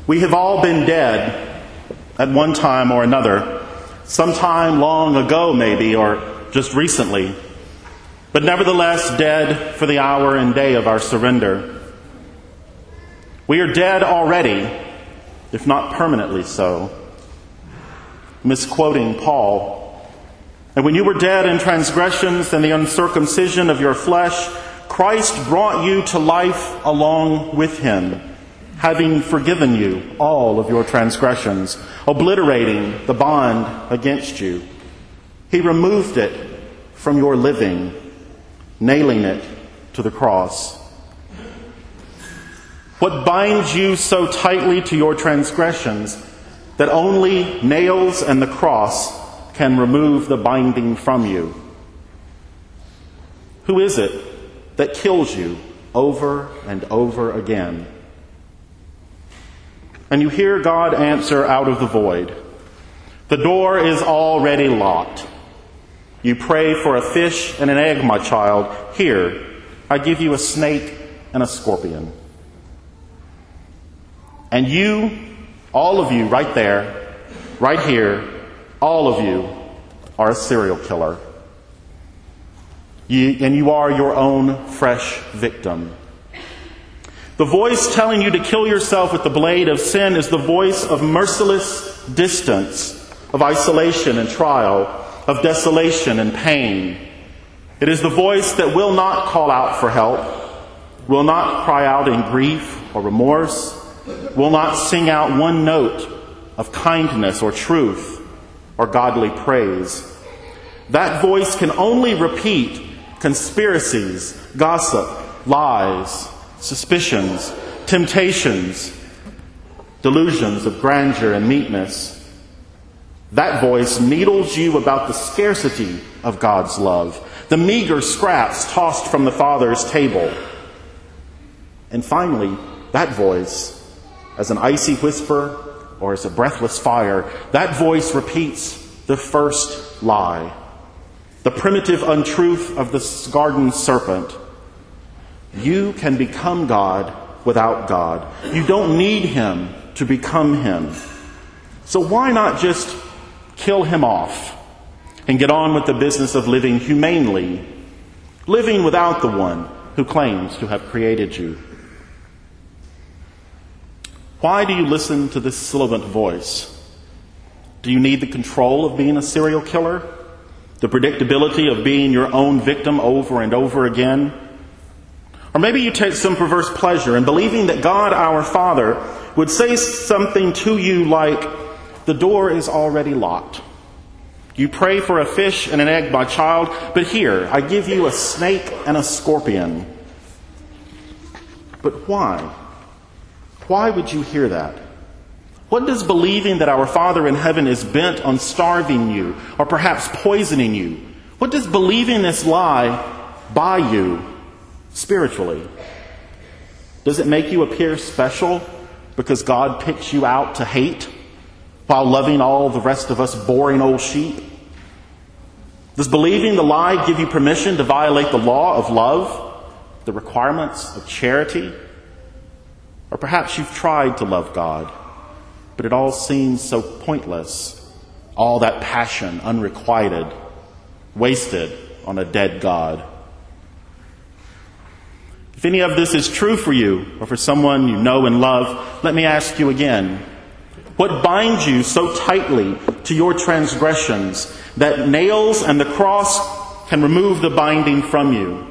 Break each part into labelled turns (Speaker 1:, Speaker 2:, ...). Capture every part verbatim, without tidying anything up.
Speaker 1: We have all been dead at one time or another, sometime long ago maybe, or just recently, but nevertheless dead for the hour and day of our surrender. We are dead already, if not permanently so. Misquoting Paul, "And when you were dead in transgressions and the uncircumcision of your flesh, Christ brought you to life along with him, having forgiven you all of your transgressions, obliterating the bond against you. He removed it from your living, nailing it to the cross." What binds you so tightly to your transgressions that only nails and the cross can remove the binding from you? Who is it that kills you over and over again? And you hear God answer out of the void. The door is already locked. You pray for a fish and an egg, my child. Here, I give you a snake and a scorpion. And you, all of you right there, right here, all of you are a serial killer. You, and you are your own fresh victim. The voice telling you to kill yourself with the blade of sin is the voice of merciless distance, of isolation and trial, of desolation and pain. It is the voice that will not call out for help, will not cry out in grief or remorse, will not sing out one note of kindness or truth or godly praise. That voice can only repeat conspiracies, gossip, lies, suspicions, temptations, delusions of grandeur and meekness. That voice needles you about the scarcity of God's love, the meager scraps tossed from the Father's table. And finally, that voice, as an icy whisper or as a breathless fire, that voice repeats the first lie, the primitive untruth of the garden serpent. You can become God without God. You don't need him to become him. So why not just kill him off and get on with the business of living humanely, living without the one who claims to have created you? Why do you listen to this sibilant voice? Do you need the control of being a serial killer? The predictability of being your own victim over and over again? Or maybe you take some perverse pleasure in believing that God, our Father, would say something to you like, "The door is already locked. You pray for a fish and an egg, my child, but here, I give you a snake and a scorpion." But why? Why would you hear that? What does believing that our Father in heaven is bent on starving you or perhaps poisoning you, what does believing this lie buy you spiritually? Does it make you appear special because God picks you out to hate while loving all the rest of us boring old sheep? Does believing the lie give you permission to violate the law of love, the requirements of charity? Or perhaps you've tried to love God, but it all seems so pointless. All that passion unrequited, wasted on a dead God. If any of this is true for you or for someone you know and love, let me ask you again. What binds you so tightly to your transgressions that nails and the cross can remove the binding from you?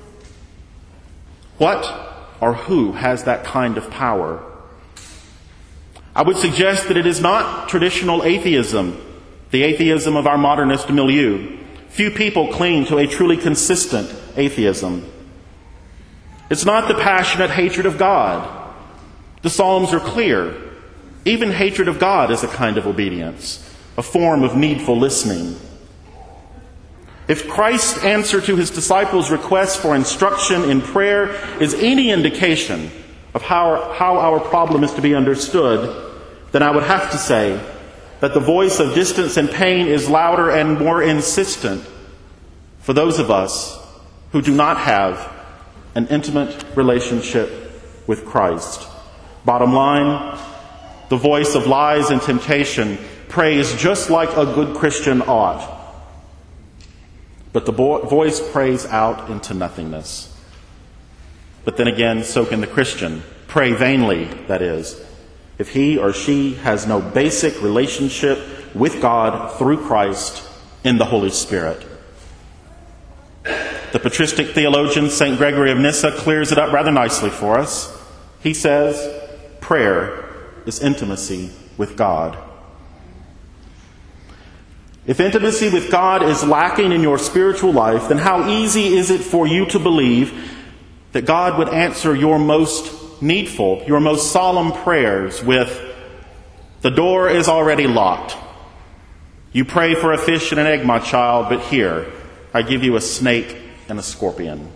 Speaker 1: What or who has that kind of power? I would suggest that it is not traditional atheism, the atheism of our modernist milieu. Few people cling to a truly consistent atheism. It's not the passionate hatred of God. The Psalms are clear. Even hatred of God is a kind of obedience, a form of needful listening. If Christ's answer to his disciples' request for instruction in prayer is any indication of how, how our problem is to be understood, then I would have to say that the voice of distance and pain is louder and more insistent for those of us who do not have an intimate relationship with Christ. Bottom line, The voice of lies and temptation prays just like a good Christian ought. But the bo- voice prays out into nothingness. But then again, so can the Christian. Pray vainly, that is, if he or she has no basic relationship with God through Christ in the Holy Spirit. The patristic theologian Saint Gregory of Nyssa clears it up rather nicely for us. He says, prayer is intimacy with God. If intimacy with God is lacking in your spiritual life, then how easy is it for you to believe that God would answer your most needful, your most solemn prayers with, the door is already locked. You pray for a fish and an egg, my child, but here, I give you a snake and a scorpion.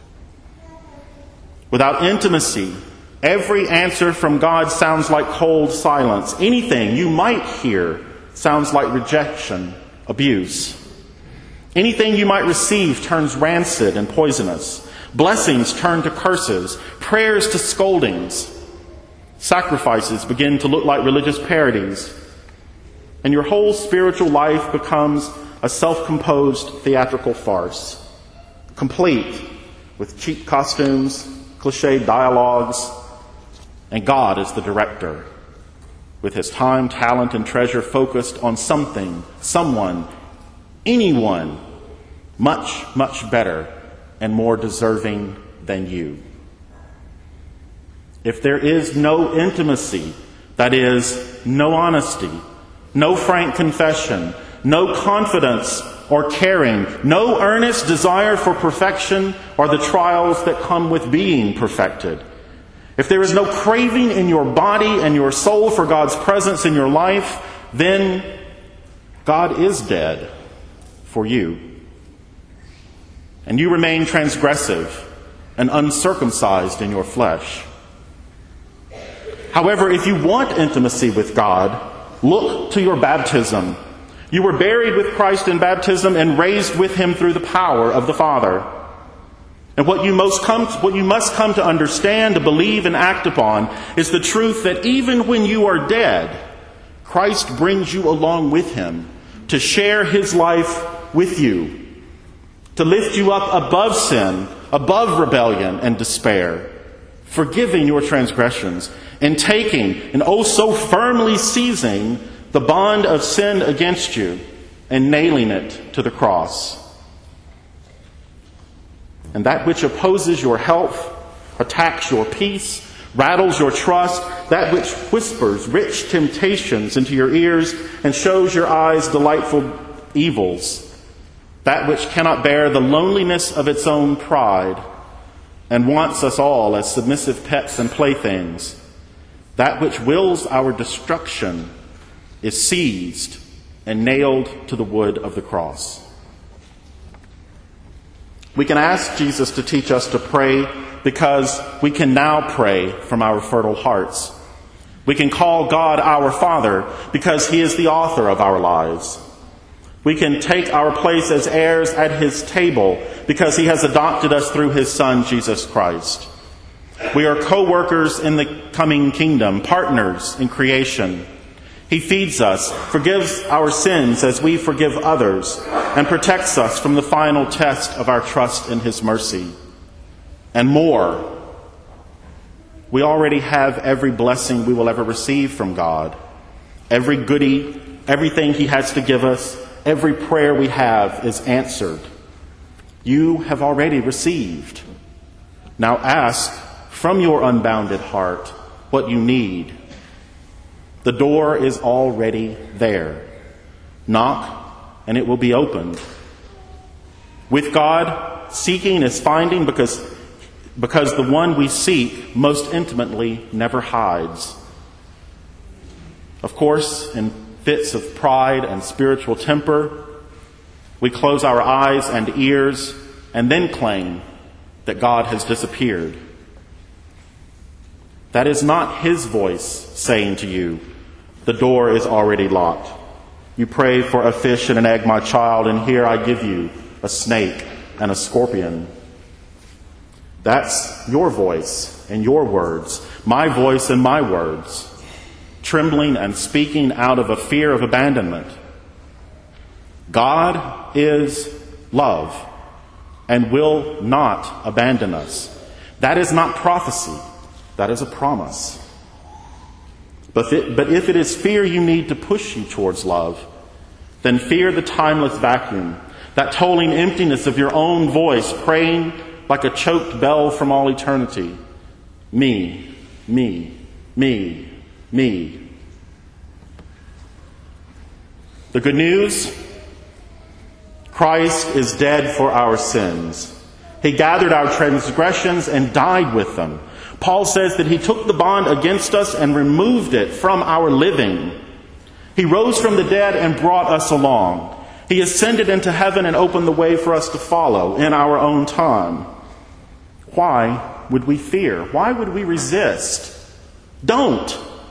Speaker 1: Without intimacy, every answer from God sounds like cold silence. Anything you might hear sounds like rejection, abuse. Anything you might receive turns rancid and poisonous. Blessings turn to curses, prayers to scoldings. Sacrifices begin to look like religious parodies. And your whole spiritual life becomes a self-composed theatrical farce, complete with cheap costumes, cliched dialogues, and God is the director, with his time, talent, and treasure focused on something, someone, anyone, much, much better and more deserving than you. If there is no intimacy, that is, no honesty, no frank confession, no confidence or caring, no earnest desire for perfection or the trials that come with being perfected, if there is no craving in your body and your soul for God's presence in your life, then God is dead for you. And you remain transgressive and uncircumcised in your flesh. However, if you want intimacy with God, look to your baptism. You were buried with Christ in baptism and raised with him through the power of the Father. And what you most come, what you must come to understand, to believe and act upon is the truth that even when you are dead, Christ brings you along with him to share his life with you, to lift you up above sin, above rebellion and despair, forgiving your transgressions and taking and oh so firmly seizing the bond of sin against you and nailing it to the cross. And that which opposes your health, attacks your peace, rattles your trust, that which whispers rich temptations into your ears and shows your eyes delightful evils, that which cannot bear the loneliness of its own pride and wants us all as submissive pets and playthings, that which wills our destruction is seized and nailed to the wood of the cross. We can ask Jesus to teach us to pray because we can now pray from our fertile hearts. We can call God our Father because he is the author of our lives. We can take our place as heirs at his table because he has adopted us through his Son, Jesus Christ. We are co-workers in the coming kingdom, partners in creation. He feeds us, forgives our sins as we forgive others, and protects us from the final test of our trust in his mercy. And more. We already have every blessing we will ever receive from God. Every goodie, everything he has to give us, every prayer we have is answered. You have already received. Now ask from your unbounded heart what you need. The door is already there. Knock, and it will be opened. With God, seeking is finding because, because the one we seek most intimately never hides. Of course, in fits of pride and spiritual temper, we close our eyes and ears and then claim that God has disappeared. That is not his voice saying to you, the door is already locked. You pray for a fish and an egg, my child, and here I give you a snake and a scorpion. That's your voice and your words, my voice and my words. trembling and speaking out of a fear of abandonment. God is love and will not abandon us. That is not prophecy. That is a promise. But if, but if it is fear you need to push you towards love, then fear the timeless vacuum, that tolling emptiness of your own voice, praying like a choked bell from all eternity. Me, me, me, me. The good news: Christ is dead for our sins. He gathered our transgressions and died with them. Paul says that he took the bond against us and removed it from our living. He rose from the dead and brought us along. He ascended into heaven and opened the way for us to follow in our own time. Why would we fear? Why would we resist? Don't.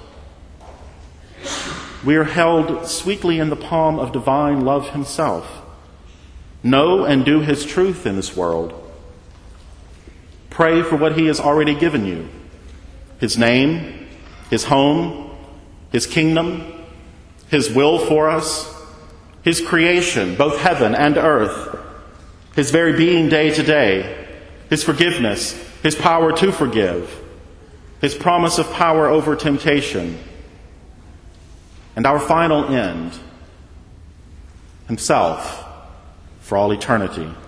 Speaker 1: We are held sweetly in the palm of divine love himself. Know and do his truth in this world. Pray for what he has already given you: his name, his home, his kingdom, his will for us, his creation, both heaven and earth, his very being day to day, his forgiveness, his power to forgive, his promise of power over temptation, and our final end, himself for all eternity.